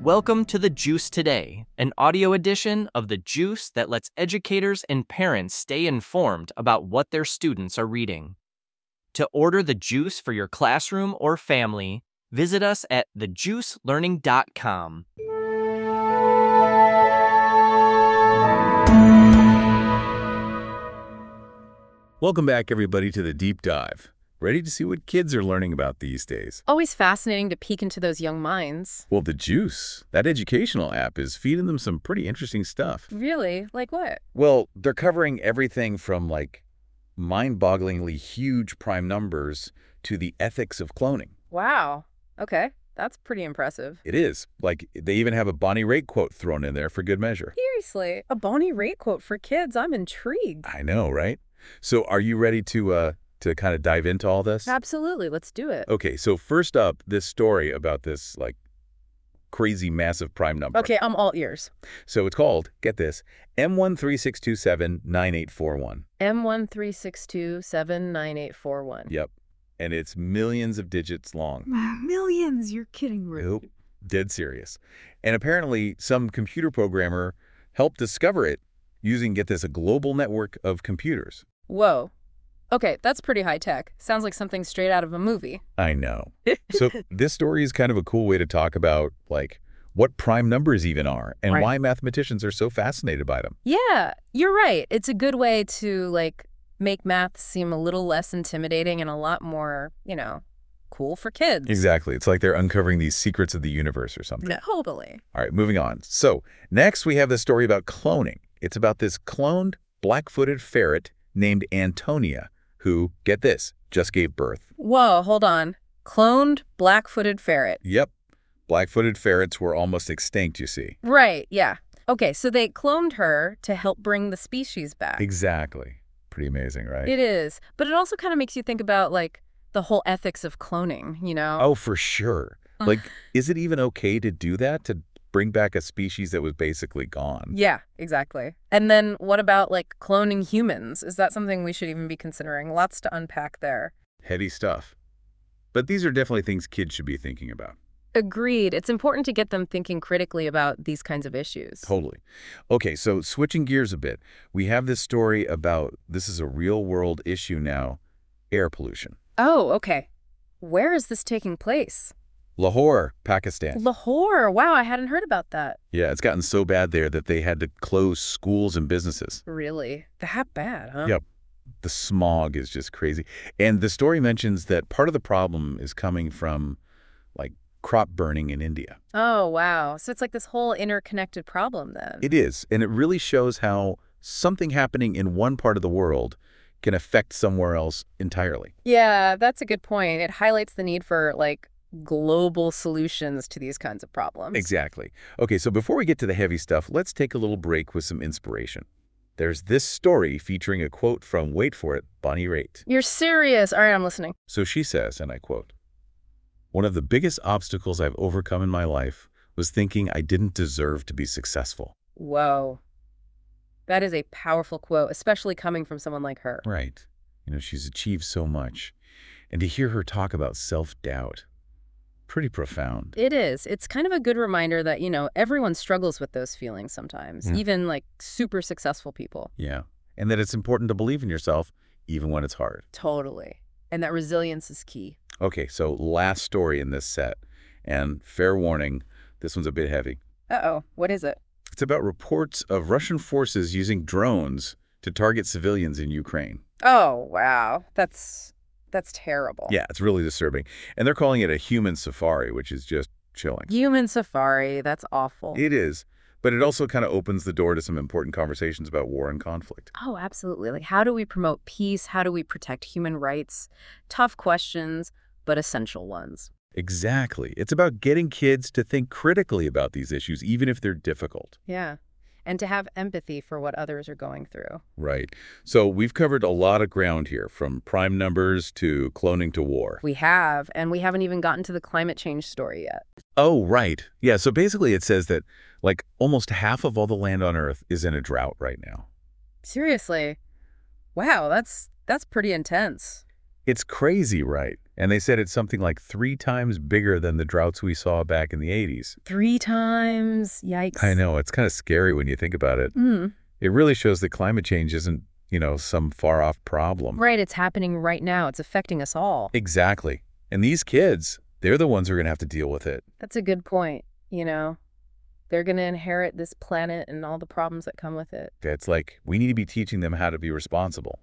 Welcome to The Juice Today, an audio edition of The Juice that lets educators and parents stay informed about what their students are reading. To order The Juice for your classroom or family, visit us at thejuicelearning.com. Welcome back, everybody, to The Deep Dive. Ready to see what kids are learning about these days? Always fascinating to peek into those young minds. Well, The Juice, that educational app, is feeding them some pretty interesting stuff. Really? Like what? Well, they're covering everything from, mind-bogglingly huge prime numbers to the ethics of cloning. Wow. Okay. That's pretty impressive. It is. They even have a Bonnie Raitt quote thrown in there for good measure. Seriously? A Bonnie Raitt quote for kids? I'm intrigued. I know, right? So are you ready to kind of dive into all this? Absolutely. Let's do it. Okay, so first up, this story about this, crazy massive prime number. Okay, I'm all ears. So it's called, get this, M136279841. M136279841. Yep. And it's millions of digits long. Millions? You're kidding me. Nope. Dead serious. And apparently some computer programmer helped discover it using, get this, a global network of computers. Whoa. Okay, that's pretty high tech. Sounds like something straight out of a movie. I know. So this story is kind of a cool way to talk about, what prime numbers even are and why mathematicians are so fascinated by them. Yeah, you're right. It's a good way to, make math seem a little less intimidating and a lot more, cool for kids. Exactly. It's like they're uncovering these secrets of the universe or something. Totally. All right, moving on. So next we have this story about cloning. It's about this cloned black-footed ferret named Antonia, who, get this, just gave birth. Whoa, hold on. Cloned black-footed ferret. Yep. Black-footed ferrets were almost extinct, you see. Right, yeah. Okay, so they cloned her to help bring the species back. Exactly. Pretty amazing, right? It is. But it also kind of makes you think about, the whole ethics of cloning, Oh, for sure. Is it even okay to do that, to bring back a species that was basically gone? Yeah, exactly. And then what about, cloning humans? Is that something we should even be considering? Lots to unpack there. Heady stuff. But these are definitely things kids should be thinking about. Agreed. It's important to get them thinking critically about these kinds of issues. Totally. Okay, so switching gears a bit, we have this story about, this is a real-world issue now, air pollution. Oh, okay. Where is this taking place? Lahore, Pakistan. Lahore. Wow, I hadn't heard about that. Yeah, it's gotten so bad there that they had to close schools and businesses. Really? That bad, huh? Yep. The smog is just crazy. And the story mentions that part of the problem is coming from, crop burning in India. Oh, wow. So it's like this whole interconnected problem then. It is. And it really shows how something happening in one part of the world can affect somewhere else entirely. Yeah, that's a good point. It highlights the need for, global solutions to these kinds of problems. Exactly. Okay, so before we get to the heavy stuff, let's take a little break with some inspiration. There's this story featuring a quote from, wait for it, Bonnie Raitt. You're serious? All right, I'm listening. So she says, and I quote, "One of the biggest obstacles I've overcome in my life was thinking I didn't deserve to be successful." Whoa. That is a powerful quote, especially coming from someone like her. Right. She's achieved so much. And to hear her talk about self-doubt, pretty profound. It is. It's kind of a good reminder that, everyone struggles with those feelings sometimes, even super successful people. Yeah. And that it's important to believe in yourself, even when it's hard. Totally. And that resilience is key. Okay, so last story in this set. And fair warning, this one's a bit heavy. Uh-oh. What is it? It's about reports of Russian forces using drones to target civilians in Ukraine. Oh, wow. That's terrible. Yeah, it's really disturbing. And they're calling it a human safari, which is just chilling. Human safari. That's awful. It is. But it also kind of opens the door to some important conversations about war and conflict. Oh, absolutely. How do we promote peace? How do we protect human rights? Tough questions, but essential ones. Exactly. It's about getting kids to think critically about these issues, even if they're difficult. Yeah. And to have empathy for what others are going through. Right. So we've covered a lot of ground here, from prime numbers to cloning to war. We have, and we haven't even gotten to the climate change story yet. Oh, right. Yeah, so basically it says that, almost half of all the land on Earth is in a drought right now. Seriously? Wow, that's pretty intense. It's crazy, right? And they said it's something like 3 times bigger than the droughts we saw back in the 80s. 3 times? Yikes. I know, it's kind of scary when you think about it. Mm. It really shows that climate change isn't, some far-off problem. Right, it's happening right now. It's affecting us all. Exactly. And these kids, they're the ones who are going to have to deal with it. That's a good point, They're going to inherit this planet and all the problems that come with it. It's like we need to be teaching them how to be responsible,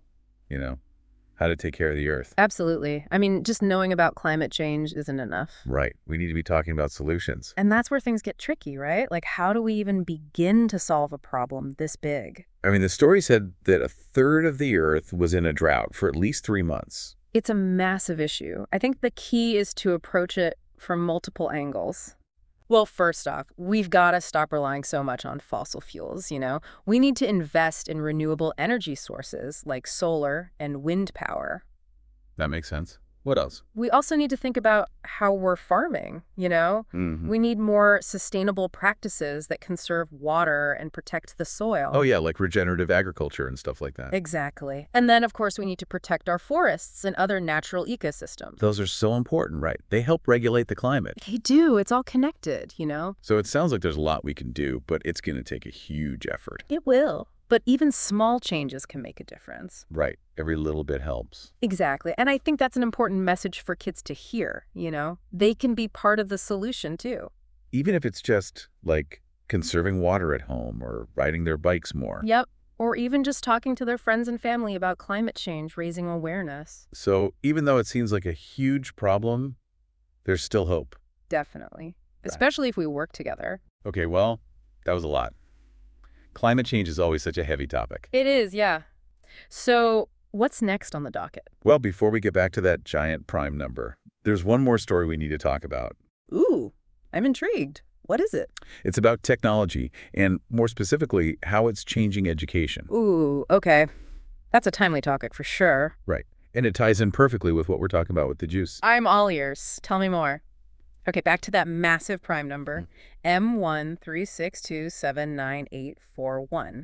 how to take care of the earth. Absolutely. I mean, just knowing about climate change isn't enough. Right. We need to be talking about solutions. And that's where things get tricky, right? Like, how do we even begin to solve a problem this big? I mean, the story said that 1/3 of the earth was in a drought for at least 3 months. It's a massive issue. I think the key is to approach it from multiple angles. Well, first off, we've got to stop relying so much on fossil fuels, We need to invest in renewable energy sources like solar and wind power. That makes sense. What else? We also need to think about how we're farming, Mm-hmm. We need more sustainable practices that conserve water and protect the soil. Oh, yeah, like regenerative agriculture and stuff like that. Exactly. And then, of course, we need to protect our forests and other natural ecosystems. Those are so important, right? They help regulate the climate. They do. It's all connected, So it sounds like there's a lot we can do, but it's going to take a huge effort. It will. But even small changes can make a difference. Right. Every little bit helps. Exactly. And I think that's an important message for kids to hear, They can be part of the solution, too. Even if it's just, like, conserving water at home or riding their bikes more. Yep. Or even just talking to their friends and family about climate change, raising awareness. So even though it seems like a huge problem, there's still hope. Definitely. Especially if we work together. Okay, well, that was a lot. Climate change is always such a heavy topic. It is, yeah. So what's next on the docket? Well, before we get back to that giant prime number, there's one more story we need to talk about. Ooh, I'm intrigued. What is it? It's about technology, and more specifically, how it's changing education. Ooh, okay. That's a timely topic for sure. Right. And it ties in perfectly with what we're talking about with the juice. I'm all ears. Tell me more. Okay, back to that massive prime number, M136279841.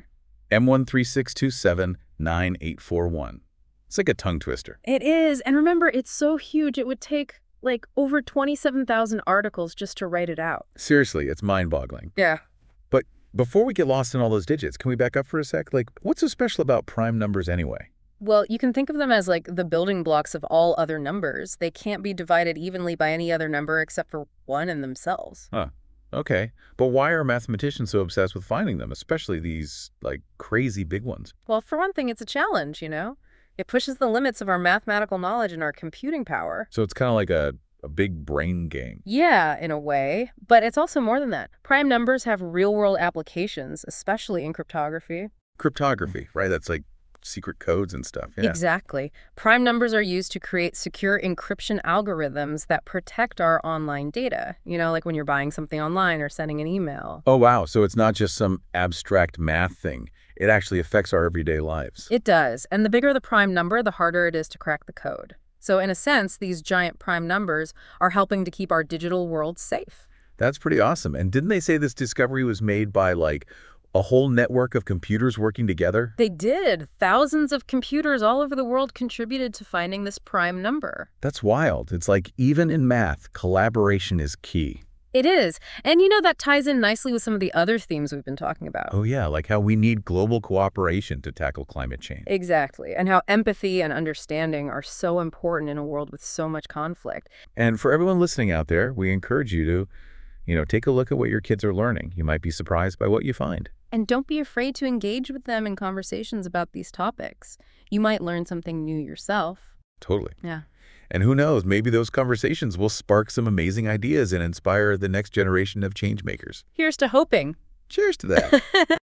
M136279841. It's like a tongue twister. It is. And remember, it's so huge, it would take, over 27,000 articles just to write it out. Seriously, it's mind-boggling. Yeah. But before we get lost in all those digits, can we back up for a sec? What's so special about prime numbers anyway? Well, you can think of them as the building blocks of all other numbers. They can't be divided evenly by any other number except for 1 in themselves. Huh. Okay. But why are mathematicians so obsessed with finding them, especially these, crazy big ones? Well, for one thing, it's a challenge, It pushes the limits of our mathematical knowledge and our computing power. So it's kind of like a big brain game. Yeah, in a way. But it's also more than that. Prime numbers have real-world applications, especially in cryptography. Cryptography, right? That's secret codes and stuff. Yeah. Exactly. Prime numbers are used to create secure encryption algorithms that protect our online data. Like when you're buying something online or sending an email. Oh, wow. So it's not just some abstract math thing. It actually affects our everyday lives. It does. And the bigger the prime number, the harder it is to crack the code. So in a sense, these giant prime numbers are helping to keep our digital world safe. That's pretty awesome. And didn't they say this discovery was made by, a whole network of computers working together? They did. Thousands of computers all over the world contributed to finding this prime number. That's wild. It's even in math, collaboration is key. It is. And that ties in nicely with some of the other themes we've been talking about. Oh, yeah, like how we need global cooperation to tackle climate change. Exactly. And how empathy and understanding are so important in a world with so much conflict. And for everyone listening out there, we encourage you to, take a look at what your kids are learning. You might be surprised by what you find. And don't be afraid to engage with them in conversations about these topics. You might learn something new yourself. Totally. Yeah. And who knows, maybe those conversations will spark some amazing ideas and inspire the next generation of change makers. Here's to hoping. Cheers to that.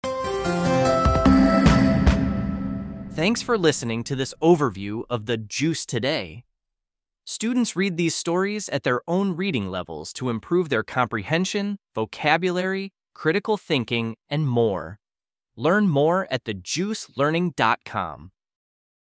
Thanks for listening to this overview of the Juice Today. Students read these stories at their own reading levels to improve their comprehension, vocabulary, critical thinking, and more. Learn more at thejuicelearning.com.